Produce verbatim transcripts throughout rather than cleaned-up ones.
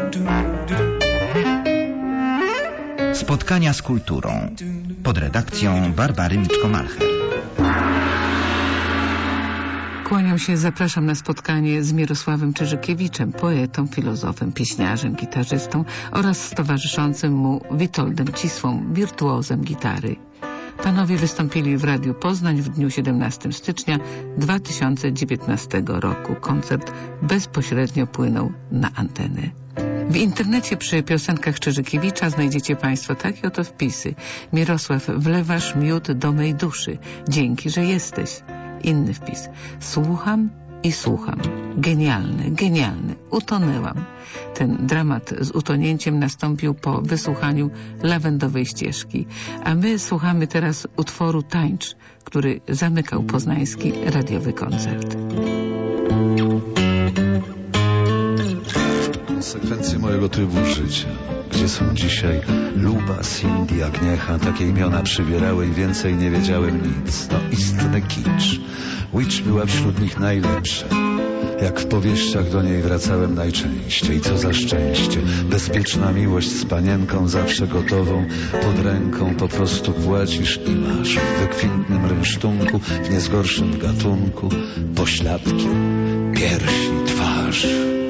Spotkania z kulturą pod redakcją Barbary Miczko-Malcher. Kłaniam się, zapraszam na spotkanie z Mirosławem Czyżykiewiczem, poetą, filozofem, pieśniarzem, gitarzystą oraz towarzyszącym mu Witoldem Cisłą, wirtuozem gitary. Panowie wystąpili w Radiu Poznań w dniu siedemnastego stycznia dwa tysiące dziewiętnastego roku. Koncert bezpośrednio płynął na antenę. W internecie przy piosenkach Czyżykiewicza znajdziecie Państwo takie oto wpisy. Mirosław, wlewasz miód do mej duszy. Dzięki, że jesteś. Inny wpis. Słucham i słucham. Genialny, genialny. Utonęłam. Ten dramat z utonięciem nastąpił po wysłuchaniu Lawendowej ścieżki. A my słuchamy teraz utworu Tańcz, który zamykał poznański radiowy koncert. Konsekwencje mojego trybu życia. Gdzie są dzisiaj Luba, Cindy, Agniecha? Takie imiona przybierały i więcej nie wiedziałem nic. No istny kicz. Witch była wśród nich najlepsza. Jak w powieściach do niej wracałem najczęściej. Co za szczęście. Bezpieczna miłość z panienką zawsze gotową. Pod ręką po prostu płacisz i masz. W wykwintnym rynsztunku, w niezgorszym gatunku. Pośladki, piersi, twarz.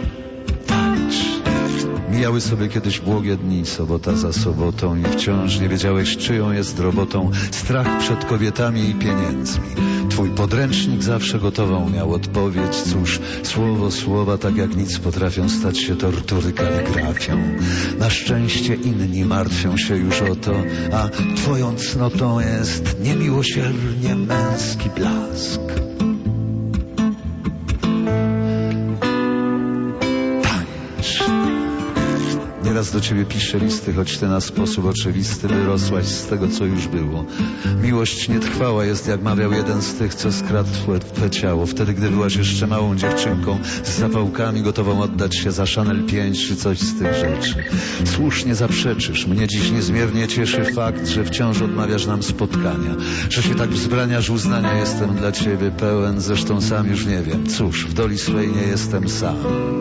Mijały sobie kiedyś błogie dni, sobota za sobotą i wciąż nie wiedziałeś, czyją jest robotą. Strach przed kobietami i pieniędzmi. Twój podręcznik zawsze gotową miał odpowiedź. Cóż, słowo słowa, tak jak nic, potrafią stać się tortury kaligrafią. Na szczęście inni martwią się już o to, a twoją cnotą jest niemiłosiernie męski blask. Nieraz do ciebie piszę listy, choć ty na sposób oczywisty wyrosłaś z tego, co już było. Miłość nietrwała jest, jak mawiał jeden z tych, co skradł twe ciało. Wtedy, gdy byłaś jeszcze małą dziewczynką z zapałkami, gotową oddać się za Chanel pięć czy coś z tych rzeczy. Słusznie zaprzeczysz. Mnie dziś niezmiernie cieszy fakt, że wciąż odmawiasz nam spotkania. Że się tak wzbraniasz uznania. Jestem dla ciebie pełen, zresztą sam już nie wiem. Cóż, w doli swej nie jestem sam.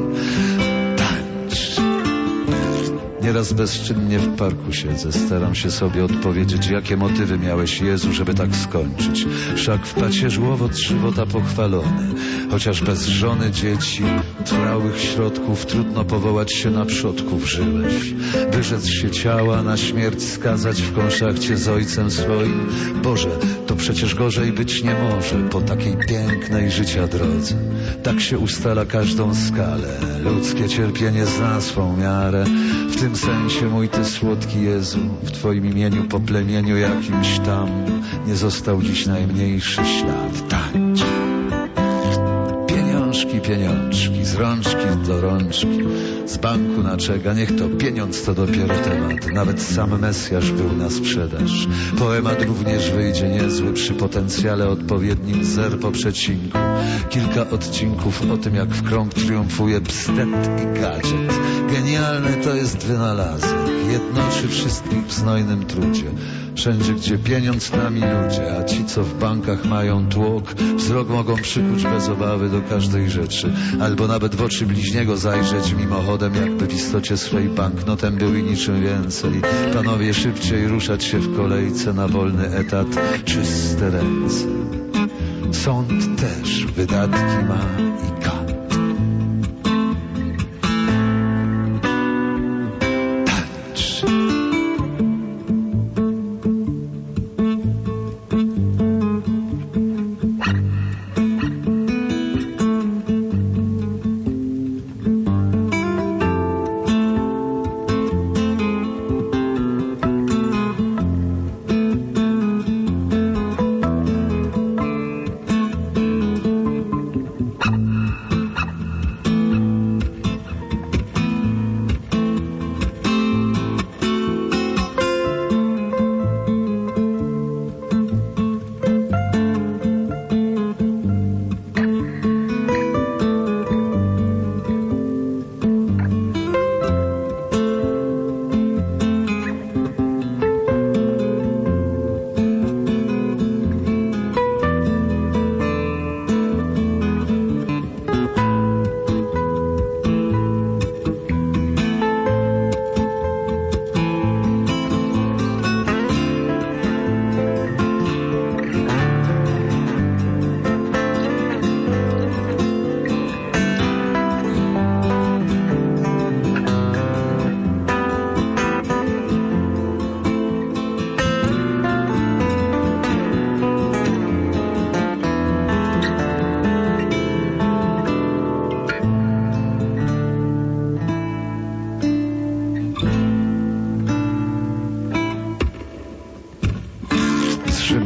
Nieraz bezczynnie w parku siedzę, staram się sobie odpowiedzieć, jakie motywy miałeś, Jezu, żeby tak skończyć. Wszak w pacierzu owoc żywota pochwalony, chociaż bez żony, dzieci, trwałych środków trudno powołać się na przodków żyłeś. Wyrzec się ciała, na śmierć skazać w konszachcie z ojcem swoim. Boże, to przecież gorzej być nie może po takiej pięknej życia drodze. Tak się ustala każdą skalę, ludzkie cierpienie zna swą miarę. W tym sensie, mój ty słodki Jezu, w twoim imieniu po plemieniu jakimś tam nie został dziś najmniejszy ślad. Tańcz. Pieniążki, pieniążki, z rączki do rączki, z banku na czeka, niech to pieniądz to dopiero temat. Nawet sam Mesjasz był na sprzedaż. Poemat również wyjdzie niezły przy potencjale odpowiednim, zer po przecinku. Kilka odcinków o tym, jak w krąg triumfuje pstet i gadżet. Genialny to jest wynalazek, jednoczy wszystkich w znojnym trudzie. Wszędzie, gdzie pieniądz nami ludzie, a ci, co w bankach mają tłok, wzrok mogą przykuć bez obawy do każdej rzeczy, albo nawet w oczy bliźniego zajrzeć mimochodem, jakby w istocie swej banknotem był i niczym więcej. Panowie, szybciej ruszać się w kolejce na wolny etat, czyste ręce. Sąd też wydatki ma i kat.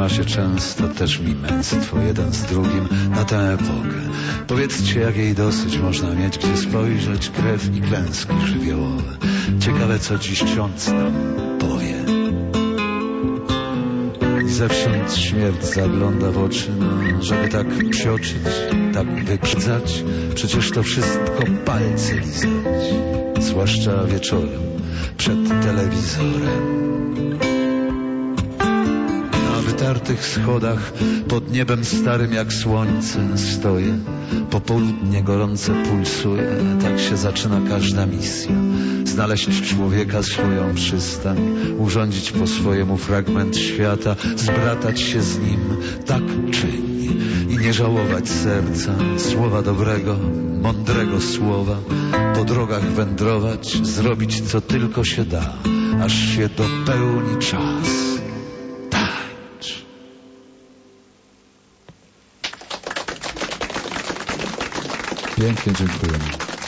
trzyma się często też mi męstwo, jeden z drugim na tę epokę. Powiedzcie, jak jej dosyć można mieć, gdzie spojrzeć krew i klęski żywiołowe. Ciekawe, co dziś ksiądz nam powie. I zewsząd śmierć zagląda w oczy, no, żeby tak psioczyć, tak wykrzdzać. Przecież to wszystko palce lizać, zwłaszcza wieczorem przed telewizorem. Na wytartych schodach pod niebem starym jak słońce stoję. Popołudnie gorące pulsuje, tak się zaczyna każda misja. Znaleźć człowieka swoją przystań, urządzić po swojemu fragment świata, zbratać się z nim, tak czyń. I nie żałować serca, słowa dobrego, mądrego słowa. Po drogach wędrować, zrobić co tylko się da, aż się dopełni czas. Tańcz. Pięknie dziękujemy.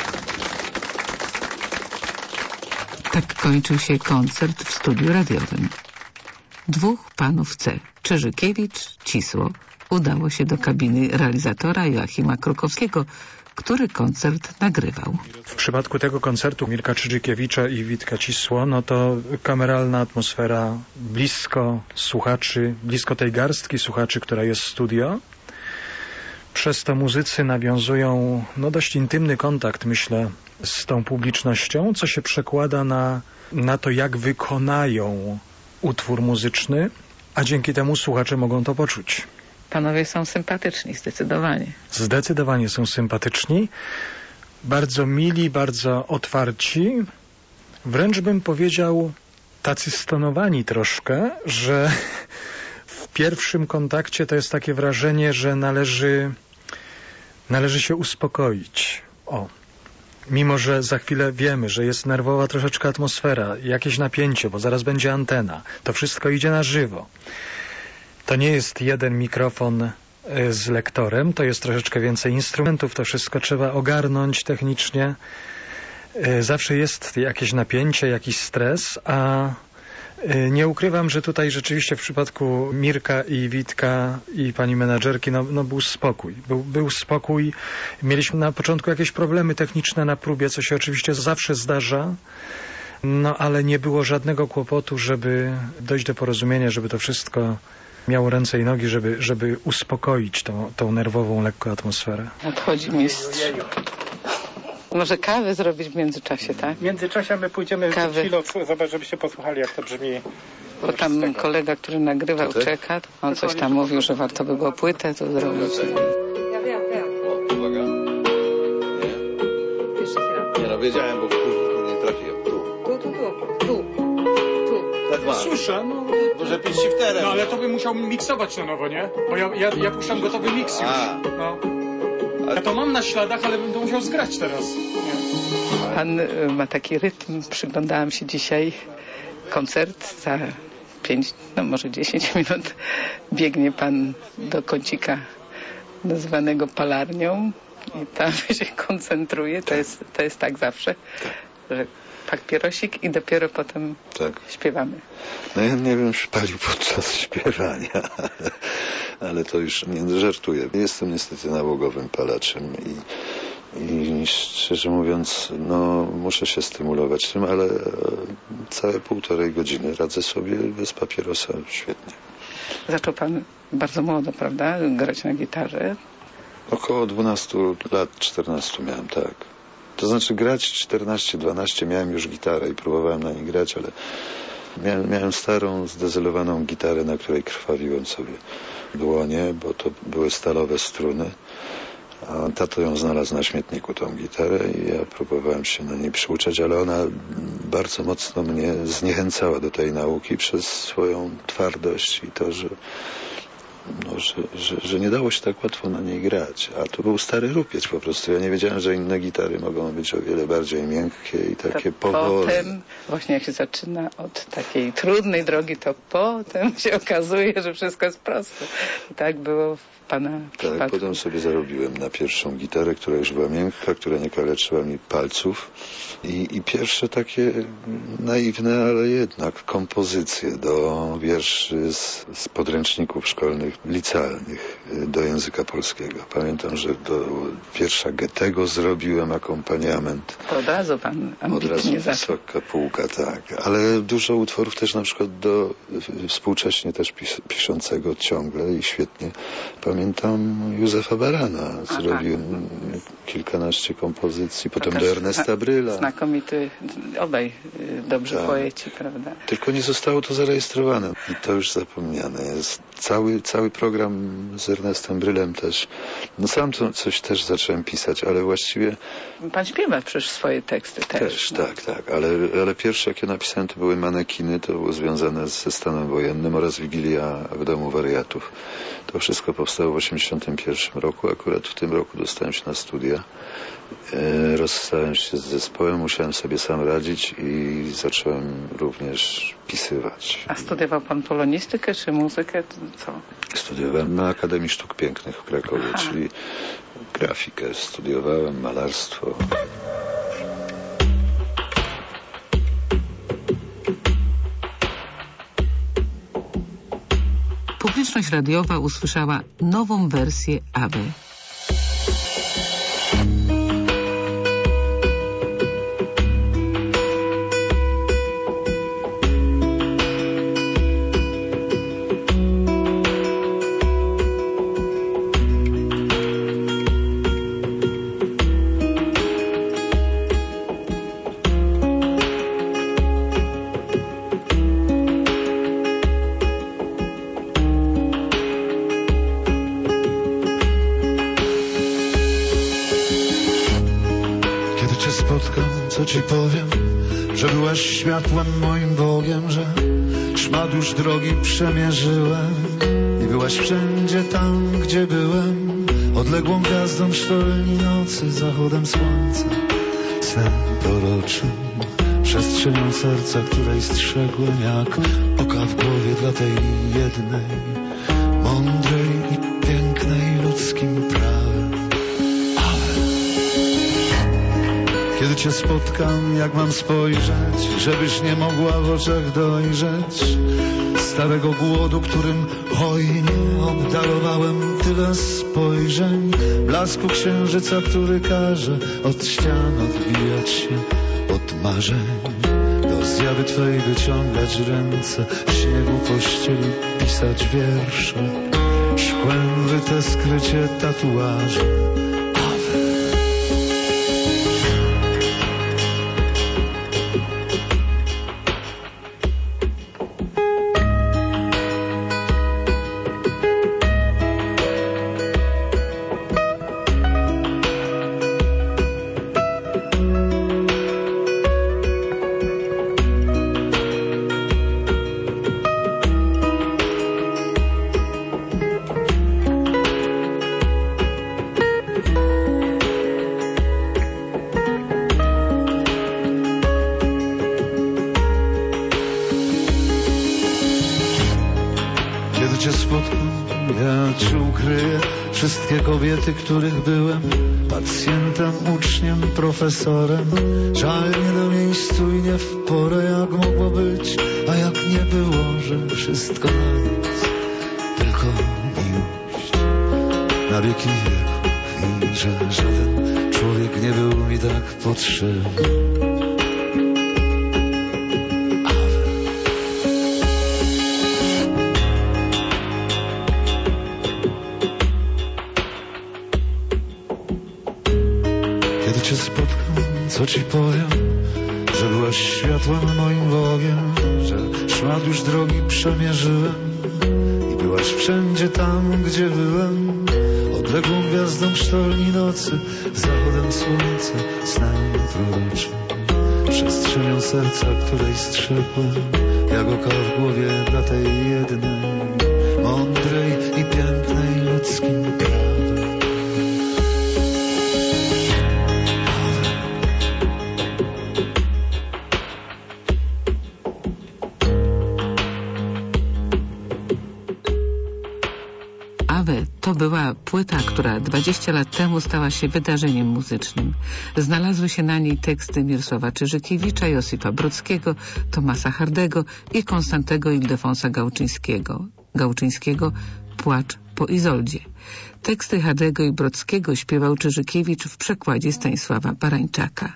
Tak kończył się koncert w studiu radiowym. Dwóch panów C, Czyżykiewicz, Cisło, udało się do kabiny realizatora Joachima Krukowskiego, który koncert nagrywał. W przypadku tego koncertu Mirka Czyżykiewicza i Witka Cisło, no to kameralna atmosfera blisko słuchaczy, blisko tej garstki słuchaczy, która jest w studio. Przez to muzycy nawiązują no, dość intymny kontakt, myślę, z tą publicznością, co się przekłada na, na to, jak wykonają utwór muzyczny, a dzięki temu słuchacze mogą to poczuć. Panowie są sympatyczni, zdecydowanie. Zdecydowanie są sympatyczni, bardzo mili, bardzo otwarci, wręcz bym powiedział tacy stonowani troszkę, że w pierwszym kontakcie to jest takie wrażenie, że należy, należy się uspokoić. O, mimo że za chwilę wiemy, że jest nerwowa troszeczkę atmosfera, jakieś napięcie, bo zaraz będzie antena, to wszystko idzie na żywo. To nie jest jeden mikrofon z lektorem, to jest troszeczkę więcej instrumentów, to wszystko trzeba ogarnąć technicznie. Zawsze jest jakieś napięcie, jakiś stres, a nie ukrywam, że tutaj rzeczywiście w przypadku Mirka i Witka i pani menadżerki no, no był spokój. Był, był spokój. Mieliśmy na początku jakieś problemy techniczne na próbie, co się oczywiście zawsze zdarza. No ale nie było żadnego kłopotu, żeby dojść do porozumienia, żeby to wszystko miało ręce i nogi, żeby, żeby uspokoić tą, tą nerwową lekko atmosferę. Nadchodzi mistrz. Może kawę zrobić w międzyczasie, tak? W międzyczasie my pójdziemy Kawy. chwilę, zobacz, żebyście posłuchali, jak to brzmi. Bo tam kolega, który nagrywał, czeka. On coś tam mówił, że warto by było płytę tu zrobić. Ja wiem, wiem. Uwaga. Nie? Nie no, wiedziałem, bo nie trafiłem. Tu. Tu, tu, tu, tu, tu. Te dwa. Słyszę, no. Może pić shifterem. No ale to by musiał miksować na nowo, nie? Bo ja, ja, ja puszczam gotowy miks już. A. No. Ja to mam na śladach, ale bym to musiał zgrać teraz. Nie? Pan y, ma taki rytm. Przyglądałam się dzisiaj. Koncert za pięć, no może dziesięć minut biegnie pan do kącika nazwanego palarnią i tam się koncentruje. To jest, to jest tak zawsze, że papierosik i dopiero potem Tak. śpiewamy. No ja nie wiem, czy palił podczas śpiewania, ale, ale to już nie żartuję. Jestem niestety nałogowym palaczem i, i szczerze mówiąc, no muszę się stymulować tym, ale całe półtorej godziny radzę sobie bez papierosa świetnie. Zaczął pan bardzo młodo, prawda, grać na gitarze? Około dwunastu lat, czternastu miałem, tak. To znaczy grać czternaście, dwanaście, miałem już gitarę i próbowałem na niej grać, ale miałem, miałem starą, zdezelowaną gitarę, na której krwawiłem sobie dłonie, bo to były stalowe struny. A tato ją znalazł na śmietniku, tą gitarę, i ja próbowałem się na niej przyuczać, ale ona bardzo mocno mnie zniechęcała do tej nauki przez swoją twardość i to, że no, że, że, że nie dało się tak łatwo na niej grać. A to był stary rupieć po prostu. Ja nie wiedziałem, że inne gitary mogą być o wiele bardziej miękkie i takie to powolne. Potem, właśnie jak się zaczyna od takiej trudnej drogi, to potem się okazuje, że wszystko jest proste. I tak było w Pana Tak, przypadku. potem sobie zarobiłem na pierwszą gitarę, która już była miękka, która nie kaleczyła mi palców. I, i pierwsze takie naiwne, ale jednak kompozycje do wierszy z, z podręczników szkolnych, licealnych do języka polskiego. Pamiętam, że do wiersza Goethego zrobiłem akompaniament. To od razu Pan Od razu ambitnie zaczął. wysoka półka, tak. Ale dużo utworów też na przykład do współcześnie też pis, piszącego ciągle i świetnie. Pamiętam Józefa Barana. Aha. Zrobiłem kilkanaście kompozycji. Potem To do też Ernesta zna- Bryla. Znakomity, obaj y, dobrzy Tak. poeci, prawda? Tylko nie zostało to zarejestrowane. I to już zapomniane jest. Cały, cały program z Ernestem Brylem też. No sam to coś też zacząłem pisać, ale właściwie Pan śpiewa przecież swoje teksty też. też, no. tak, tak. Ale, ale pierwsze, jakie napisałem, to były manekiny. To było związane ze stanem wojennym oraz Wigilia w domu wariatów. To wszystko powstało w osiemdziesiątym pierwszym roku. Akurat w tym roku dostałem się na studia. E, rozstałem się z zespołem, musiałem sobie sam radzić i zacząłem również pisywać. A studiował Pan polonistykę czy muzykę? To co? Studiowałem na Akademii Sztuk Pięknych w Krakowie, Aha. czyli grafikę studiowałem, malarstwo. Publiczność radiowa usłyszała nową wersję Aby. Kiedy cię spotkam, co ci powiem? Że byłaś światłem moim Bogiem, że szmat już drogi przemierzyłem i byłaś wszędzie tam, gdzie byłem, odległą gwiazdą sztolni nocy, zachodem słońca, snem proroczym, przestrzenią serca, której strzegłem jak oka w głowie dla tej jednej, mądrej i pięknej, ludzkim prawem. Kiedy cię spotkam, jak mam spojrzeć, żebyś nie mogła w oczach dojrzeć starego głodu, którym hojnie obdarowałem tyle spojrzeń, blasku księżyca, który każe od ścian odbijać się od marzeń, do zjawy twej wyciągać ręce, w śniegu pościeli pisać wiersze, szkłem wyte skrycie tatuaże. Cię spotkam, ja ci ukryję wszystkie kobiety, których byłem, pacjentem, uczniem, profesorem. Żal nie na miejscu i nie w porę, jak mogło być, a jak nie było, że wszystko na nic, tylko miłość na wieki wieków i że żaden człowiek nie był mi tak potrzebny. Cię spotkam, co ci powiem, że byłaś światłem moim Bogiem, że szmat już drogi przemierzyłem i byłaś wszędzie tam, gdzie byłem, odległą gwiazdą sztolni nocy, zachodem słońca, snem proroczym, przestrzenią serca, której strzegłem, jak oka w głowie dla tej jednej, mądrej i pięknej ludzkim prawem. Awe to była płyta, która dwadzieścia lat temu stała się wydarzeniem muzycznym. Znalazły się na niej teksty Mirosława Czyżykiewicza, Josipa Brodskiego, Tomasa Hardego i Konstantego Ildefonsa Gałczyńskiego. Gałczyńskiego Płacz po Izoldzie. Teksty Hardego i Brodskiego śpiewał Czyżykiewicz w przekładzie Stanisława Barańczaka.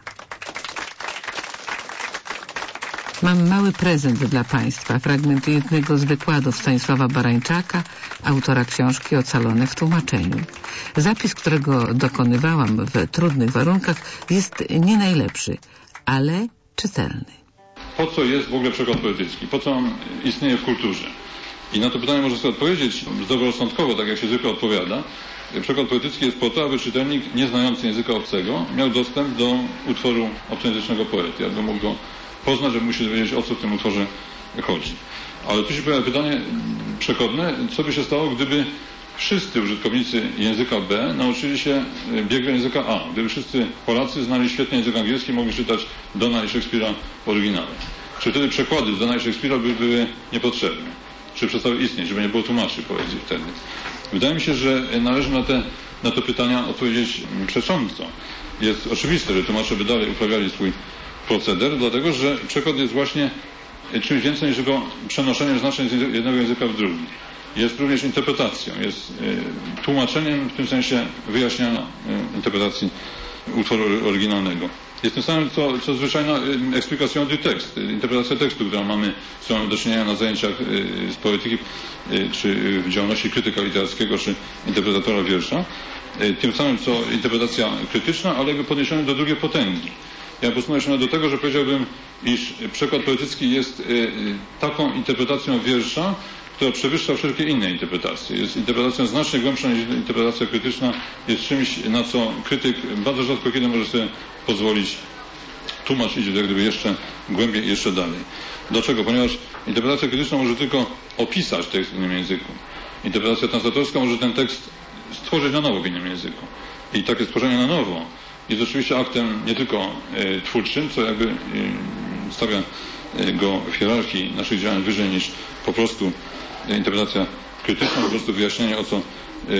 Mam mały prezent dla Państwa, fragment jednego z wykładów Stanisława Barańczaka, autora książki Ocalone w tłumaczeniu. Zapis, którego dokonywałam w trudnych warunkach, jest nie najlepszy, ale czytelny. Po co jest w ogóle przekład poetycki? Po co on istnieje w kulturze? I na to pytanie można sobie odpowiedzieć zdroworozsądkowo, tak jak się zwykle odpowiada. Przekład poetycki jest po to, aby czytelnik nie znający języka obcego miał dostęp do utworu obcojęzycznego poety, aby mógł go poznać, że musi dowiedzieć, o co w tym utworze chodzi. Ale tu się pojawia pytanie przekodne, co by się stało, gdyby wszyscy użytkownicy języka B nauczyli się biegłego języka A. Gdyby wszyscy Polacy znali świetnie język angielski, mogli czytać Dona i Szekspira w oryginale. Czy wtedy przekłady z Dona i Szekspira by były niepotrzebne? Czy przestały istnieć, żeby nie było tłumaczy poezji wtedy? Wydaje mi się, że należy na te, na te pytania odpowiedzieć przecząco. Jest oczywiste, że tłumacze by dalej uprawiali swój proceder, dlatego że przekład jest właśnie czymś więcej niż tylko przenoszeniem znaczeń z jednego języka w drugi. Jest również interpretacją, jest y, tłumaczeniem w tym sensie wyjaśniania y, interpretacji utworu oryginalnego. Jest tym samym, co, co zwyczajna y, explication du texte, interpretacja tekstu, którą mamy, z którą mamy do czynienia na zajęciach y, z poetyki, y, czy w działalności krytyka literackiego, czy interpretatora wiersza. Y, tym samym, co interpretacja krytyczna, ale podniesiona do drugiej potęgi. Ja posunąłem się do tego, że powiedziałbym, iż przekład poetycki jest y, taką interpretacją wiersza, która przewyższa wszelkie inne interpretacje. Jest interpretacją znacznie głębszą niż interpretacja krytyczna. Jest czymś, na co krytyk bardzo rzadko kiedy może sobie pozwolić. Tłumacz idzie jak gdyby jeszcze głębiej i jeszcze dalej. Dlaczego? Ponieważ interpretacja krytyczna może tylko opisać tekst w innym języku. Interpretacja translatorska może ten tekst stworzyć na nowo w innym języku. I takie stworzenie na nowo jest oczywiście aktem nie tylko e, twórczym, co jakby e, stawia e, go w hierarchii naszych działań wyżej niż po prostu e, interpretacja krytyczna, po prostu wyjaśnienie, o co e,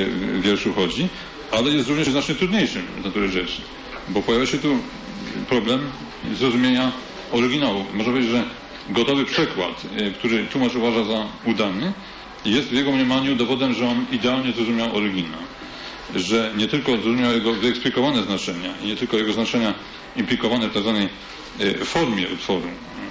w wierszu chodzi, ale jest również znacznie trudniejszym z natury rzeczy, bo pojawia się tu problem zrozumienia oryginału. Można powiedzieć, że gotowy przekład, e, który tłumacz uważa za udany, jest w jego mniemaniu dowodem, że on idealnie zrozumiał oryginał. Że nie tylko zrozumiał jego wyeksplikowane znaczenia i nie tylko jego znaczenia implikowane w tak zwanej formie utworu,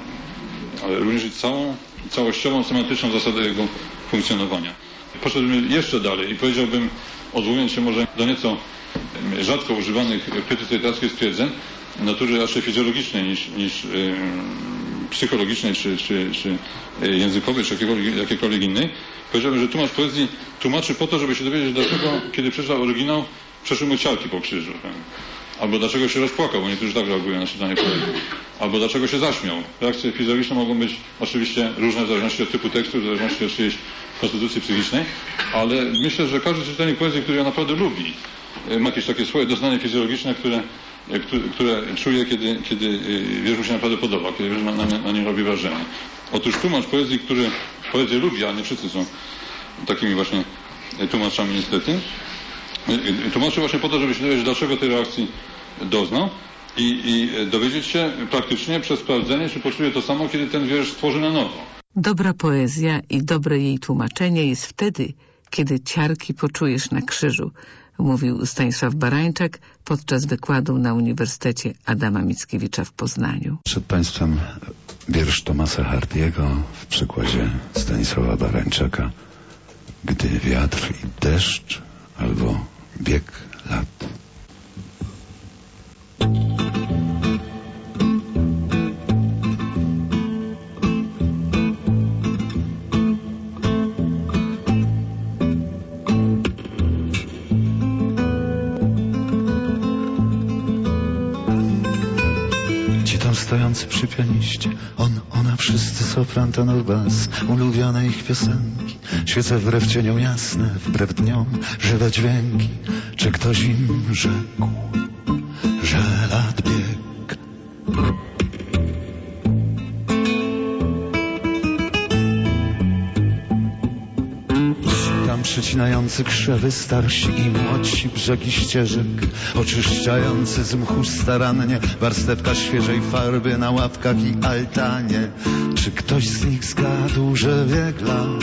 ale również i całą, całościową, semantyczną zasadę jego funkcjonowania. Poszedłbym jeszcze dalej i powiedziałbym, odwołując się może do nieco rzadko używanych w krytyce literackiej stwierdzeń, natury raczej fizjologicznej niż, niż yy, psychologicznej, czy, czy, czy językowej, czy jakiejkolwiek, jakiejkolwiek innej, powiedziałbym, że tłumacz poezji tłumaczy po to, żeby się dowiedzieć, dlaczego, kiedy przeczytał oryginał, przeszły mu ciarki po krzyżu. Tak? Albo dlaczego się rozpłakał, bo niektórzy tak reagują na czytanie poezji. Albo dlaczego się zaśmiał. Reakcje fizjologiczne mogą być oczywiście różne w zależności od typu tekstu, w zależności od czyjejś konstytucji psychicznej, ale myślę, że każdy czytelnik poezji, który ją naprawdę lubi, ma jakieś takie swoje doznanie fizjologiczne, które, które czuje, kiedy, kiedy wiersz mu się naprawdę podoba, kiedy wiersz na, na, na nim robi wrażenie. Otóż tłumacz poezji, który poezję lubi, a nie wszyscy są takimi właśnie tłumaczami niestety, tłumaczy właśnie po to, żeby się dowiedzieć, dlaczego tej reakcji doznał i, i dowiedzieć się praktycznie przez sprawdzenie, czy poczuje to samo, kiedy ten wiersz stworzy na nowo. Dobra poezja i dobre jej tłumaczenie jest wtedy, kiedy ciarki poczujesz na krzyżu, mówił Stanisław Barańczak podczas wykładu na Uniwersytecie Adama Mickiewicza w Poznaniu. Przed Państwem wiersz Tomasa Hardiego w przekładzie Stanisława Barańczaka. Gdy wiatr i deszcz albo bieg lat. Tam stojący przy pianiście, on, ona, wszyscy sopran, tenor, bas, ulubione ich piosenki. Świece wbrew cieniom jasne, wbrew dniom, żywe dźwięki. Czy ktoś im rzekł, że lat bieg? Tam przecinający krzewy starsi i młodsi brzegi ścieżek, oczyszczający z mchu starannie warstewka świeżej farby na ławkach i altanie. Czy ktoś z nich zgadł, że wiek lat?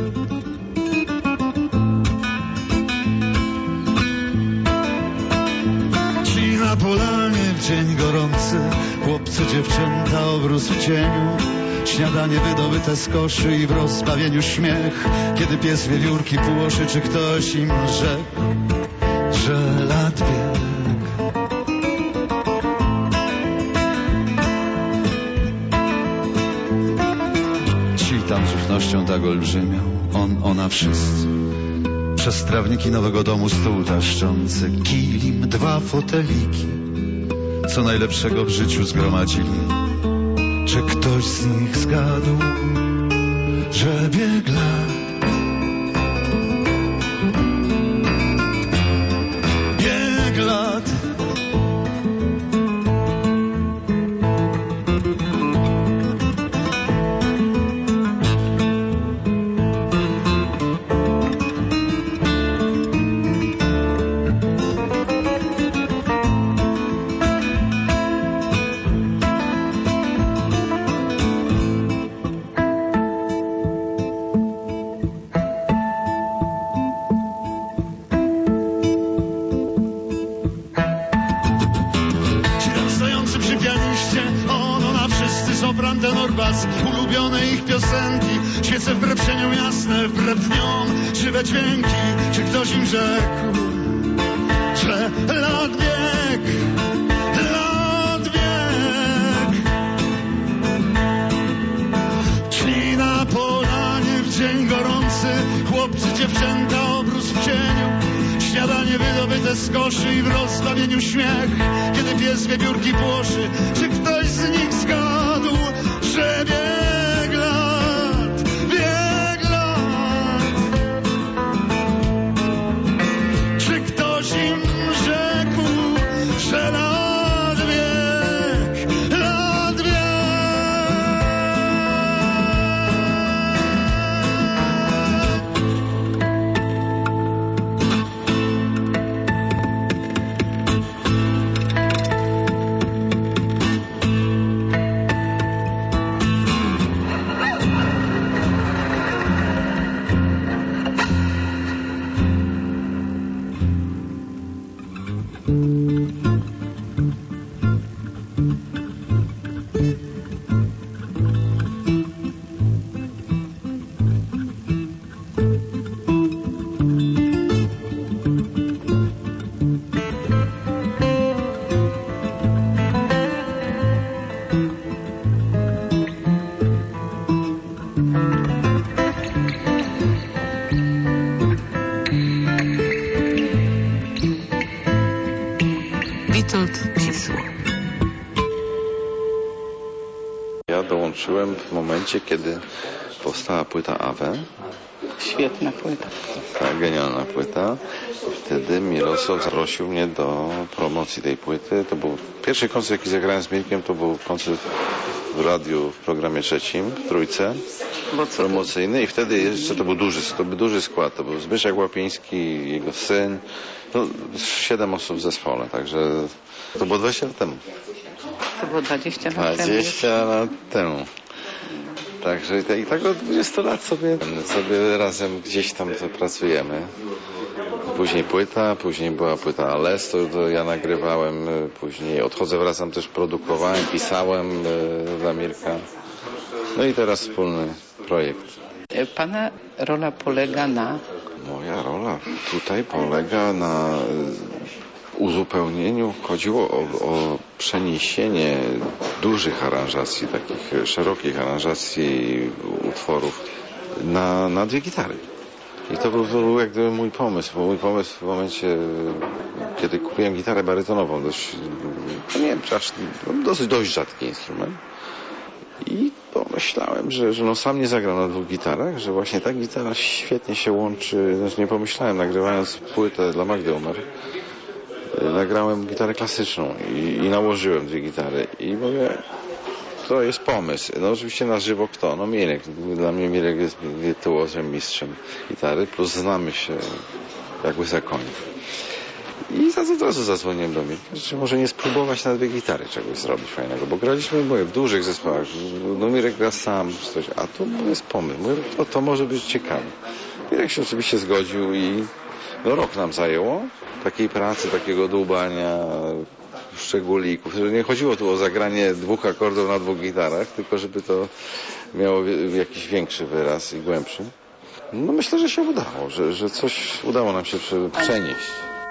Ci na polanie w dzień gorący, chłopcy, dziewczęta, obrus w cieniu. Śniadanie wydobyte z koszy i w rozbawieniu śmiech, kiedy pies wiewiórki płoszy. Czy ktoś im rzekł, że lat bieg? Ci tam z ufnością tak olbrzymią, on, ona, wszyscy. Przez trawniki nowego domu stół taszczący, kilim, dwa foteliki, co najlepszego w życiu zgromadzili. Czy ktoś z nich zgadł, że bieg lat? Bieg lat. Ulubione ich piosenki, świece wbrew cieniom jasne, wbrew dniom, żywe dźwięki. Czy ktoś im rzekł, że lat bieg, lat bieg? Szli na polanie w dzień gorący, chłopcy, dziewczęta, obrus w cieniu. Śniadanie wydobyte z koszy i w rozbawieniu śmiech, kiedy pies wiewiórki płoszy. Czy ktoś z nich zgadł, że bieg lat, bieg lat? Czy ktoś im rzekł, że lat bieg, lat bieg? Ja dołączyłem w momencie, kiedy powstała płyta Awe. Świetna płyta. Tak, genialna płyta. Wtedy Mirosław zaprosił mnie do promocji tej płyty. To był pierwszy koncert, jaki zagrałem z Mirkiem, to był koncert w radiu w programie trzecim, w Trójce, promocyjny. I wtedy jeszcze to był duży, to był duży skład. To był Zbyszek Łapiński, jego syn. No, siedem osób w zespole, także to było dwadzieścia lat temu. To było dwadzieścia lat temu. dwadzieścia lat temu. Także i tak od dwudziestu lat sobie, sobie razem gdzieś tam pracujemy. Później płyta, później była płyta Ales, to, to ja nagrywałem, później Odchodzę wracam też produkowałem, pisałem dla Mirka. No i teraz wspólny projekt. Pana rola polega na... Moja rola tutaj polega na uzupełnieniu. Chodziło o, o przeniesienie dużych aranżacji, takich szerokich aranżacji utworów na, na dwie gitary. I to był, to był jak gdyby mój pomysł, bo mój pomysł w momencie, kiedy kupiłem gitarę barytonową, dość, no nie wiem, aż, no dosyć dość rzadki instrument. I pomyślałem, że, że no sam nie zagram na dwóch gitarach, że właśnie ta gitara świetnie się łączy, znaczy nie pomyślałem, nagrywając płytę dla Magdy Omer, nagrałem gitarę klasyczną i, i nałożyłem dwie gitary i mówię, to jest pomysł. No oczywiście na żywo kto? No Mirek. Dla mnie Mirek jest wirtuozem, mistrzem gitary, plus znamy się jakby za koń. I za od razu zadzwoniłem do Mirka, że może nie spróbować na dwie gitary czegoś zrobić fajnego, bo graliśmy mówię, w dużych zespołach, no Mirek gra sam, coś, a tu jest pomysł, mówię, to, to może być ciekawe. Mirek się oczywiście zgodził i no rok nam zajęło takiej pracy, takiego dłubania, szczególików. Nie chodziło tu o zagranie dwóch akordów na dwóch gitarach, tylko żeby to miało jakiś większy wyraz i głębszy. No myślę, że się udało, że, że coś udało nam się przenieść.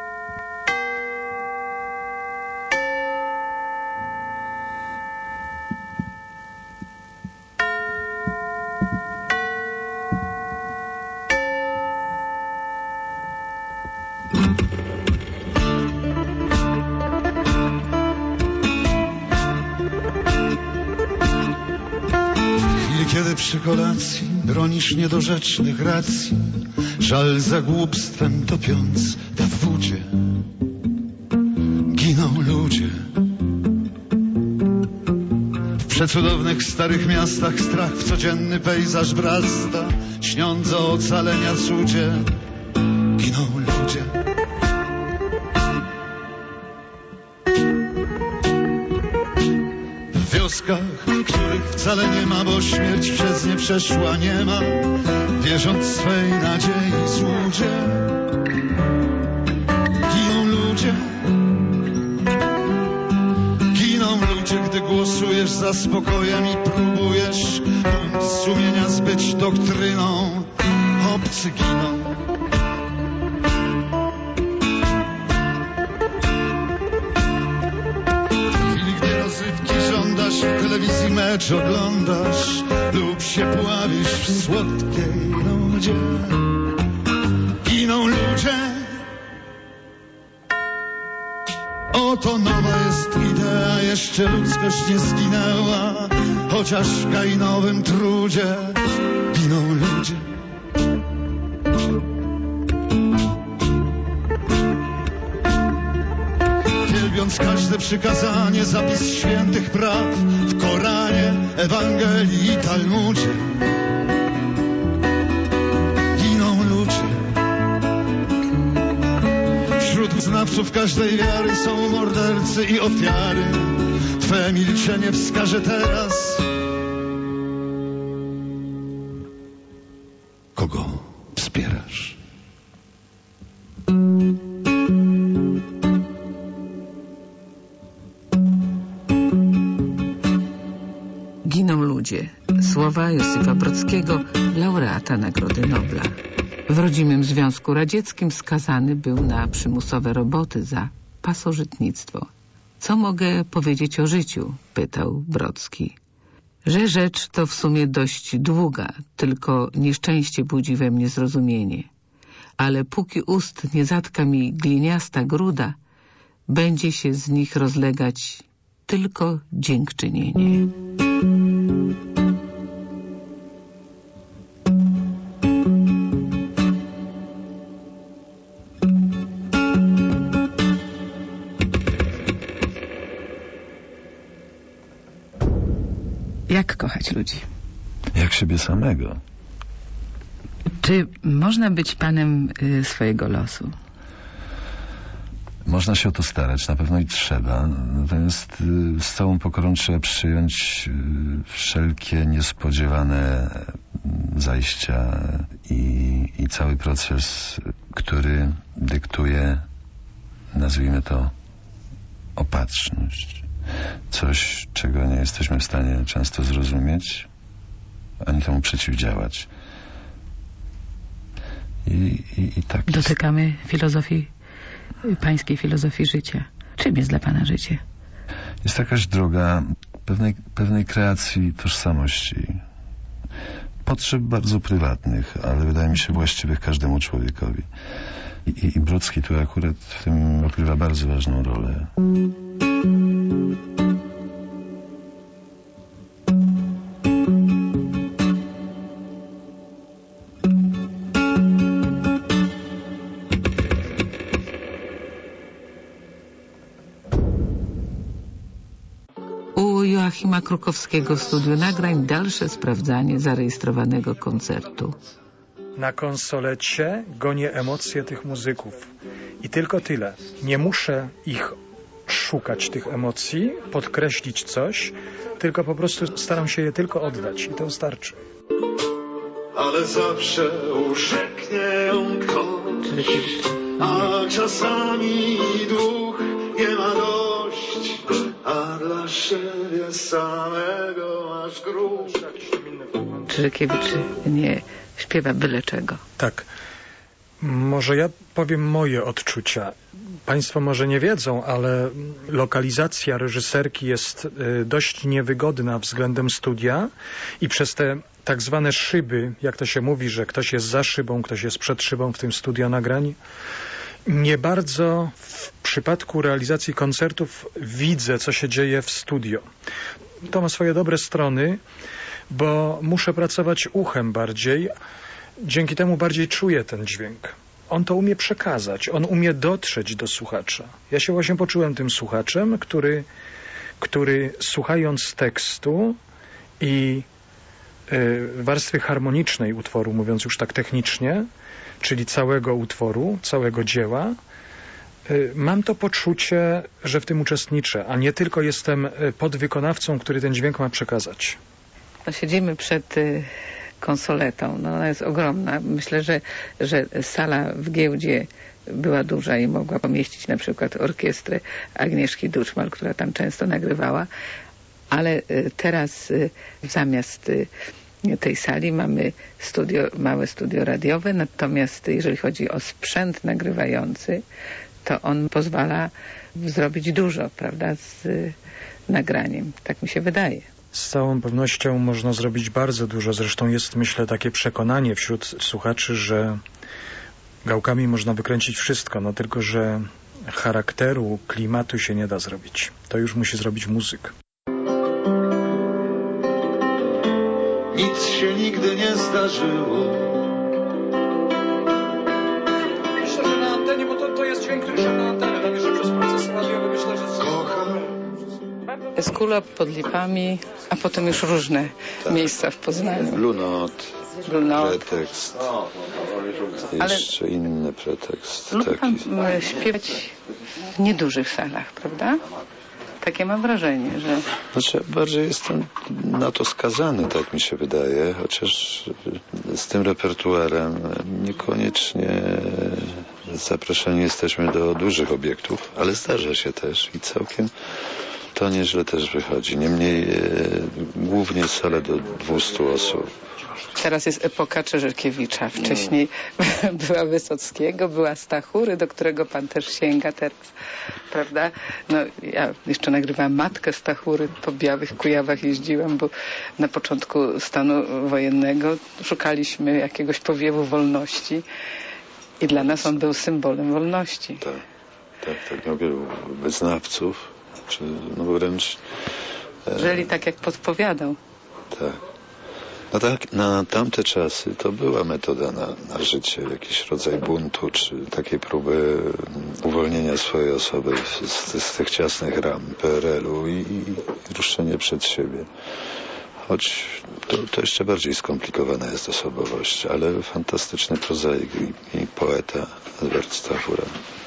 Kiedy przy kolacji bronisz niedorzecznych racji, żal za głupstwem topiąc te w wódzie, giną ludzie. W przecudownych starych miastach strach w codzienny pejzaż wrasta, śniąc o ocalenia cudzie, giną ludzie. W wioskach, których wcale nie ma, bo śmierć przez nie przeszła nie ma, wierząc swej nadziei złudzie, giną ludzie. Giną ludzie, gdy głosujesz za spokojem i próbujesz bunt sumienia zbyć doktryną. Obcy giną. W telewizji mecz oglądasz lub się pławisz w słodkiej nudzie. Giną ludzie. Oto nowa jest idea, jeszcze ludzkość nie zginęła, chociaż w kainowym trudzie giną ludzie. Wielbiąc każde przykazanie, zapis świętych praw w Koranie, Ewangelii i Talmudzie, giną ludzie. Wśród znawców każdej wiary są mordercy i ofiary. Twe milczenie wskaże teraz, kogo wspierasz. Giną ludzie. Słowa Józefa Brodskiego, laureata Nagrody Nobla. W rodzimym Związku Radzieckim skazany był na przymusowe roboty za pasożytnictwo. Co mogę powiedzieć o życiu? Pytał Brodski. Że rzecz to w sumie dość długa, tylko nieszczęście budzi we mnie zrozumienie. Ale póki ust nie zatka mi gliniasta gruda, będzie się z nich rozlegać tylko dziękczynienie. Jak kochać ludzi? Jak siebie samego. Czy można być panem y, swojego losu? Można się o to starać, na pewno i trzeba. Natomiast y, z całą pokorą trzeba przyjąć y, wszelkie niespodziewane zajścia i, i cały proces, który dyktuje, nazwijmy to, opatrzność. Coś, czego nie jesteśmy w stanie często zrozumieć, ani temu przeciwdziałać. I, i, i tak Dotykamy jest. filozofii, pańskiej filozofii życia. Czym jest dla pana życie? Jest jakaś droga pewnej, pewnej kreacji tożsamości. potrzeb bardzo prywatnych, ale wydaje mi się właściwych każdemu człowiekowi. I, i Brodski tu akurat w tym odgrywa bardzo ważną rolę. U Joachima Krukowskiego w studiu nagrań dalsze sprawdzanie zarejestrowanego koncertu. Na konsolecie gonię emocje tych muzyków. I tylko tyle. Nie muszę ich szukać, tych emocji, podkreślić coś, tylko po prostu staram się je tylko oddać i to wystarczy. Ale zawsze urzeknie ją ktoś, a czasami duch nie ma dość, a dla siebie samego masz grób. Czyrykiewicz nie śpiewa byle czego. Tak. Może ja powiem moje odczucia. Państwo może nie wiedzą, ale lokalizacja reżyserki jest dość niewygodna względem studia i przez te tak zwane szyby, jak to się mówi, że ktoś jest za szybą, ktoś jest przed szybą w tym studio nagrań, nie bardzo w przypadku realizacji koncertów widzę, co się dzieje w studio. To ma swoje dobre strony, bo muszę pracować uchem bardziej. Dzięki temu bardziej czuję ten dźwięk. On to umie przekazać, on umie dotrzeć do słuchacza. Ja się właśnie poczułem tym słuchaczem, który, który słuchając tekstu i y, warstwy harmonicznej utworu, mówiąc już tak technicznie, czyli całego utworu, całego dzieła, y, mam to poczucie, że w tym uczestniczę, a nie tylko jestem podwykonawcą, który ten dźwięk ma przekazać. No, siedzimy przed y, konsoletą. No, ona jest ogromna. Myślę, że, że sala w Giełdzie była duża i mogła pomieścić na przykład orkiestrę Agnieszki Duczmal, która tam często nagrywała. Ale y, teraz y, zamiast y, tej sali mamy studio, małe studio radiowe. Natomiast jeżeli chodzi o sprzęt nagrywający, to on pozwala zrobić dużo, prawda, z y, nagraniem. Tak mi się wydaje. Z całą pewnością można zrobić bardzo dużo. Zresztą jest, myślę, takie przekonanie wśród słuchaczy, że gałkami można wykręcić wszystko, no tylko, że charakteru, klimatu się nie da zrobić. To już musi zrobić muzyk. Nic się nigdy nie zdarzyło. Myślę, że na antenie, bo to, to jest dźwięk, który się na antenę, tam jeszcze przez proces radiowy, myślę, że... Kocham. Eskulo pod Lipami, a potem już różne tak. miejsca w Poznaniu. Blue Note, Blue Note. Pretekst, Ale jeszcze inny pretekst. Lubi pan taki. śpiewać w niedużych salach, prawda? Takie mam wrażenie, że... Znaczy, bardziej jestem na to skazany, tak mi się wydaje, chociaż z tym repertuarem niekoniecznie zaproszeni jesteśmy do dużych obiektów, ale zdarza się też i całkiem to nieźle też wychodzi. Niemniej e, głównie sale do dwustu osób. Teraz jest epoka Czyrykiewicza. Wcześniej no. była Wysockiego, była Stachury, do którego pan też sięga teraz, prawda? No, ja jeszcze nagrywałam matkę Stachury, po Białych Kujawach jeździłam, bo na początku stanu wojennego szukaliśmy jakiegoś powiewu wolności i dla nas on był symbolem wolności. Tak, tak, tak. No, wielu wyznawców, czy no wręcz... E... Żyli tak, jak podpowiadał. Tak. No tak, na tamte czasy to była metoda na, na życie, jakiś rodzaj buntu, czy takiej próby uwolnienia swojej osoby z, z tych ciasnych ram P R L-u i, i ruszenie przed siebie. Choć to, to jeszcze bardziej skomplikowana jest osobowość, ale fantastyczny prozaik i, i poeta Edward Stachura.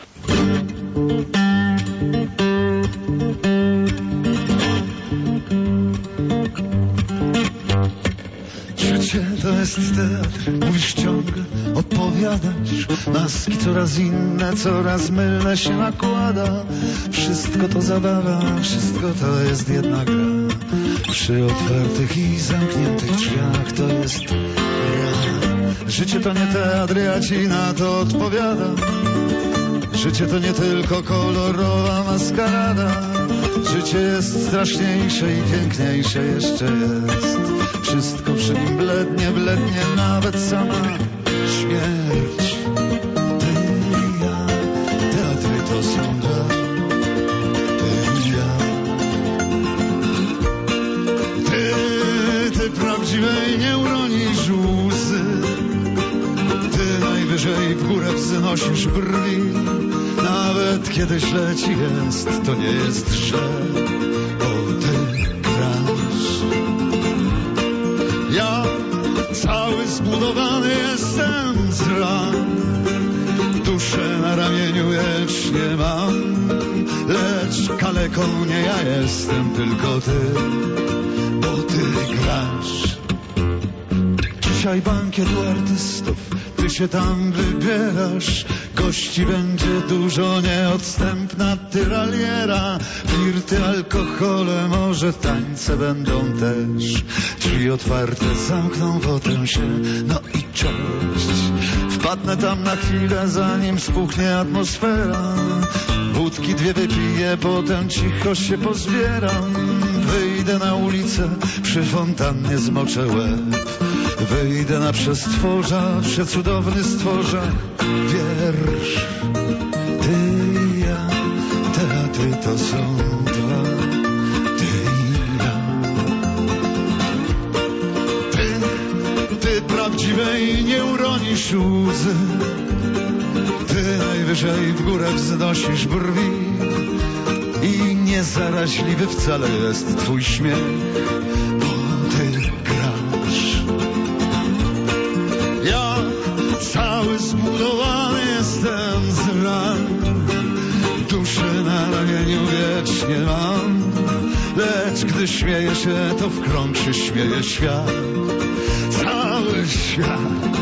Życie to jest teatr, mówisz ciągle, opowiadasz. Maski coraz inne, coraz mylne się nakłada. Wszystko to zabawa, wszystko to jest jedna gra. Przy otwartych i zamkniętych drzwiach to jest gra. Życie to nie teatr, ja ci na to odpowiadam. Życie to nie tylko kolorowa maskarada. Życie jest straszniejsze i piękniejsze jeszcze jest. Wszystko przy nim blednie, blednie nawet sama śmierć. Ty i ja, teatry to są dwa. Ty i ja. Ty, ty prawdziwej nie uronisz łzy. Ty najwyżej w górę wznosisz brwi. Nawet kiedy źle ci jest, to nie jest źle, bo ty grasz. Ja cały zbudowany jestem z ran, duszę na ramieniu wiecznie mam, lecz kaleką nie ja jestem, tylko ty, bo ty grasz. Dzisiaj bankiet u artystów, ty się tam wybierasz. Gości będzie dużo, nieodstępna tyraliera. Flirty, alkohole, może tańce będą też. Drzwi otwarte zamkną potem się, no i cześć. Wpadnę tam na chwilę, zanim spuchnie atmosfera. Wódki dwie wypiję, potem cicho się pozbieram. Wyjdę na ulicę, przy fontannie zmoczę łeb. Wyjdę na przestworza, przecudowny stworza wiersz. Ty i ja, teatry to są dwa. Ty i ja. Ty, ty prawdziwej nie uronisz łzy. Ty najwyżej w górę wznosisz brwi. I niezaraźliwy wcale jest twój śmiech, bo ty grasz. Ja cały zbudowany jestem z ran, duszę na ramieniu wiecznie mam, lecz gdy śmieję się, to w krąg się śmieje świat, cały świat.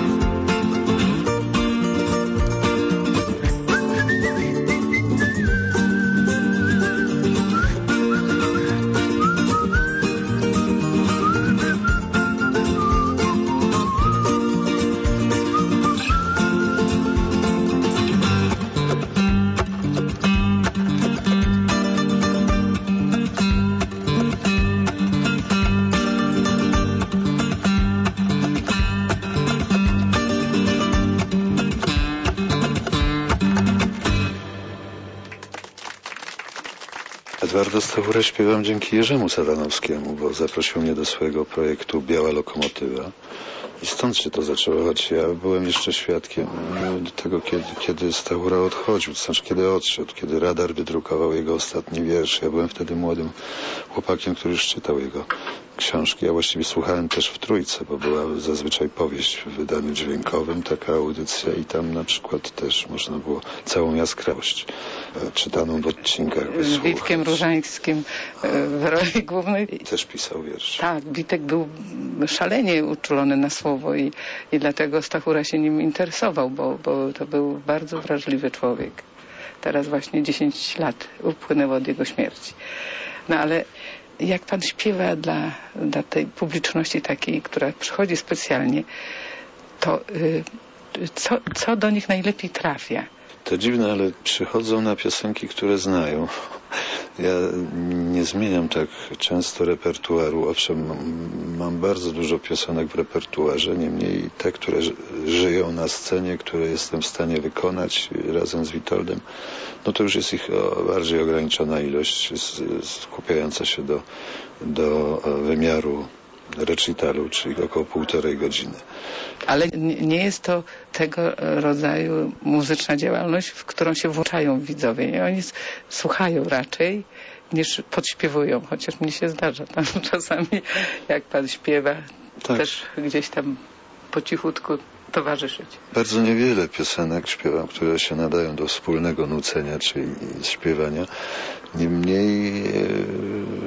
Edwarda Stachurę śpiewam dzięki Jerzemu Sadanowskiemu, bo zaprosił mnie do swojego projektu Biała Lokomotywa. I stąd się to zaczęło, choć ja byłem jeszcze świadkiem tego, kiedy, kiedy Stachura odchodził, to znaczy kiedy odszedł, kiedy Radar wydrukował jego ostatni wiersz. Ja byłem wtedy młodym chłopakiem, który już czytał jego książki. Ja właściwie słuchałem też w Trójce, bo była zazwyczaj powieść w wydaniu dźwiękowym, taka audycja i tam na przykład też można było całą jaskrawość czytaną w odcinkach wysłuchać. Z Witkiem Różańskim w roli głównej. I też pisał wiersze. Tak, Witek był szalenie uczulony na słowo i, i dlatego Stachura się nim interesował, bo, bo to był bardzo wrażliwy człowiek. Teraz właśnie dziesięć lat upłynęło od jego śmierci. No ale jak pan śpiewa dla, dla tej publiczności takiej, która przychodzi specjalnie, to y, co, co do nich najlepiej trafia? To dziwne, ale przychodzą na piosenki, które znają. Ja nie zmieniam tak często repertuaru. Owszem, mam bardzo dużo piosenek w repertuarze, niemniej te, które żyją na scenie, które jestem w stanie wykonać razem z Witoldem, no to już jest ich bardziej ograniczona ilość, skupiająca się do, do wymiaru recitalu, czyli około półtorej godziny. Ale nie jest to tego rodzaju muzyczna działalność, w którą się włączają widzowie. Nie? Oni słuchają raczej niż podśpiewują, chociaż mnie się zdarza tam czasami, jak pan śpiewa, tak, też gdzieś tam po cichutku towarzyszyć. Bardzo niewiele piosenek śpiewam, które się nadają do wspólnego nucenia, czyli śpiewania. Niemniej e,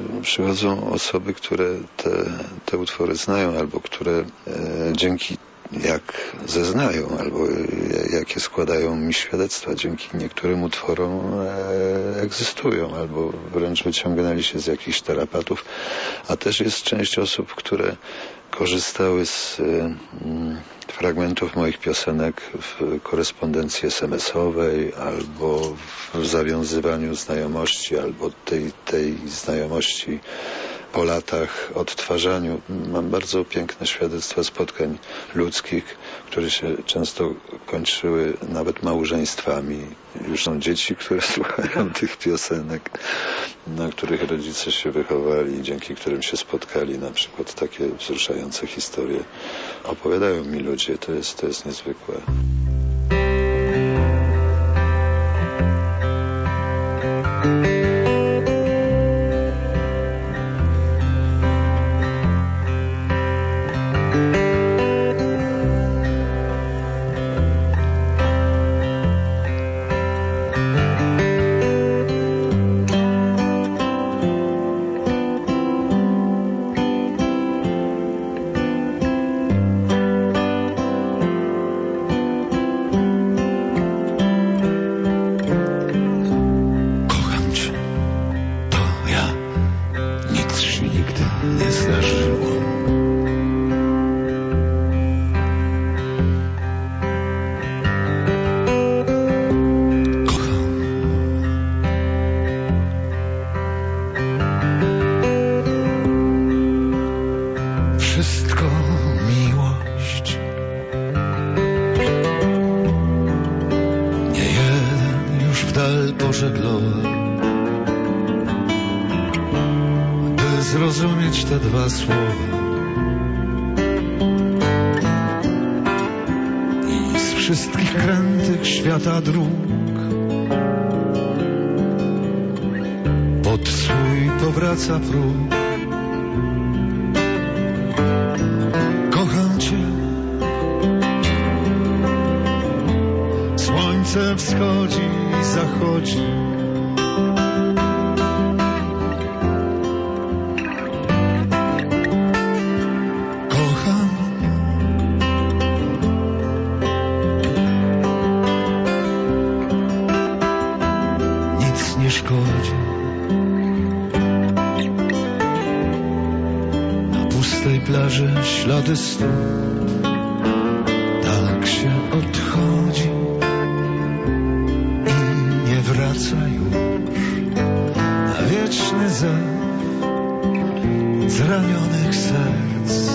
przychodzą osoby, które te, te utwory znają albo które e, dzięki jak zeznają, albo jakie składają mi świadectwa, dzięki niektórym utworom e, egzystują, albo wręcz wyciągnęli się z jakichś tarapatów, a też jest część osób, które korzystały z e, fragmentów moich piosenek w korespondencji es em esowej, albo w zawiązywaniu znajomości, albo tej, tej znajomości po latach odtwarzaniu. Mam bardzo piękne świadectwa spotkań ludzkich, które się często kończyły nawet małżeństwami. Już są dzieci, które słuchają tych piosenek, na których rodzice się wychowali, dzięki którym się spotkali. Na przykład takie wzruszające historie opowiadają mi ludzie. To jest, to jest niezwykłe. Zrozumieć te dwa słowa i z wszystkich krętych świata dróg pod swój powraca próg. Kocham cię, słońce wschodzi i zachodzi. Plaży ślady stóp, tak się odchodzi i nie wraca już na wieczny zew zranionych serc.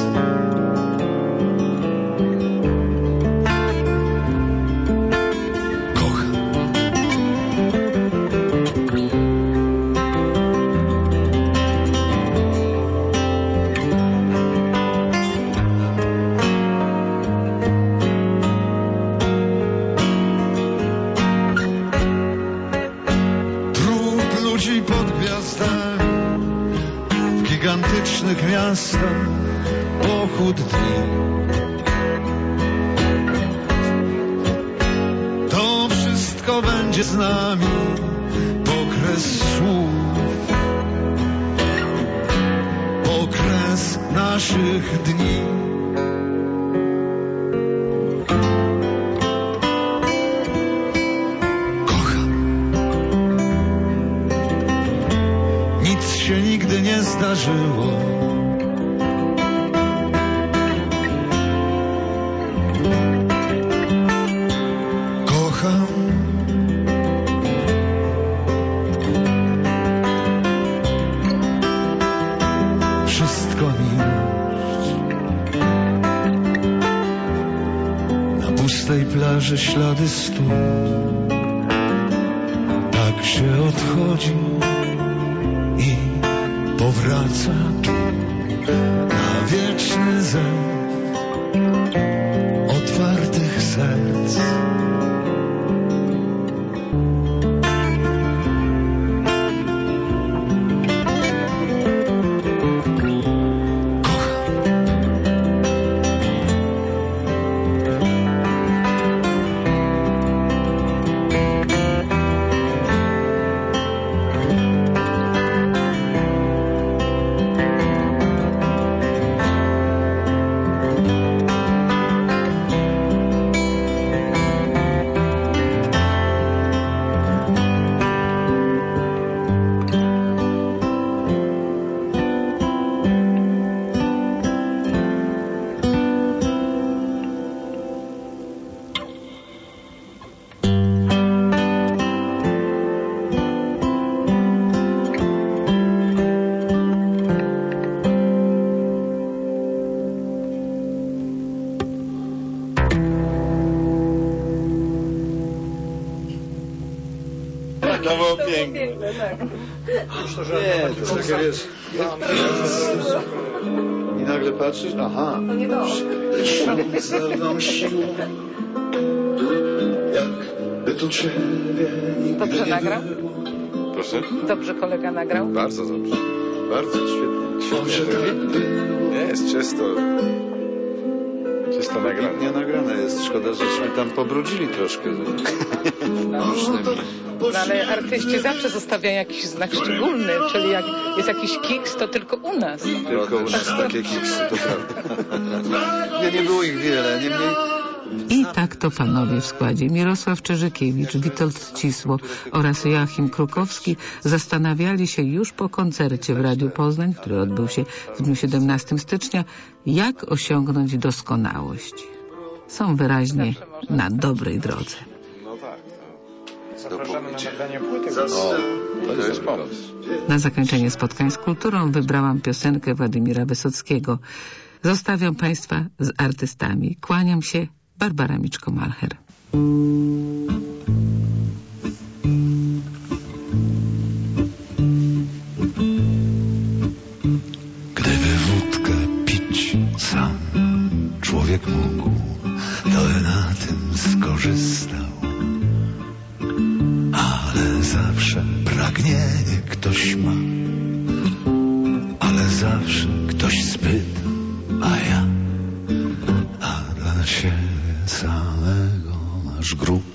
Gigantycznych miastach pochód dni. To wszystko będzie z nami, pokres słów, pokres naszych dni. Się nigdy nie zdarzyło. Kocham. Wszystko miłość. Na pustej plaży ślady stóp. Tak się odchodzi i powraca tu na wieczny zew otwartych serc. piękne. Myślę, że Nie, to koncert- takie wiesz. I nagle patrzysz, aha. To nie to. Zerwam siłą, jakby tu ciebie nigdy Dobrze nie nagrał? było. Proszę? Dobrze kolega nagrał? Bardzo dobrze. Bardzo świetnie. Może Świetnie. tak było. Nie, jest czysto. Czysto nagrane. Nie nagrane jest. Szkoda, żeśmy tam pobrudzili troszkę. Różnymi. No ale artyści zawsze zostawiają jakiś znak szczególny, czyli jak jest jakiś kiks, to tylko u nas. Tylko u nas takie kiksy, to prawda. Nie, nie było ich wiele. Niemniej I tak to panowie w składzie Mirosław Czyżykiewicz, Witold Cisło oraz Joachim Krukowski zastanawiali się już po koncercie w Radiu Poznań, który odbył się w dniu siedemnastego stycznia, jak osiągnąć doskonałość. Są wyraźnie na dobrej drodze. no tak. Zapraszamy na nagranie płyty. O, to jest pomysł. Na zakończenie spotkań z kulturą wybrałam piosenkę Władimira Wysockiego. Zostawiam Państwa z artystami. Kłaniam się, Barbara Miczko-Malcher. Gdyby wódkę pić sam człowiek mógł, to by na tym skorzystał. Ale zawsze pragnienie ktoś ma, ale zawsze ktoś spyta, a ja, a dla siebie samego masz grób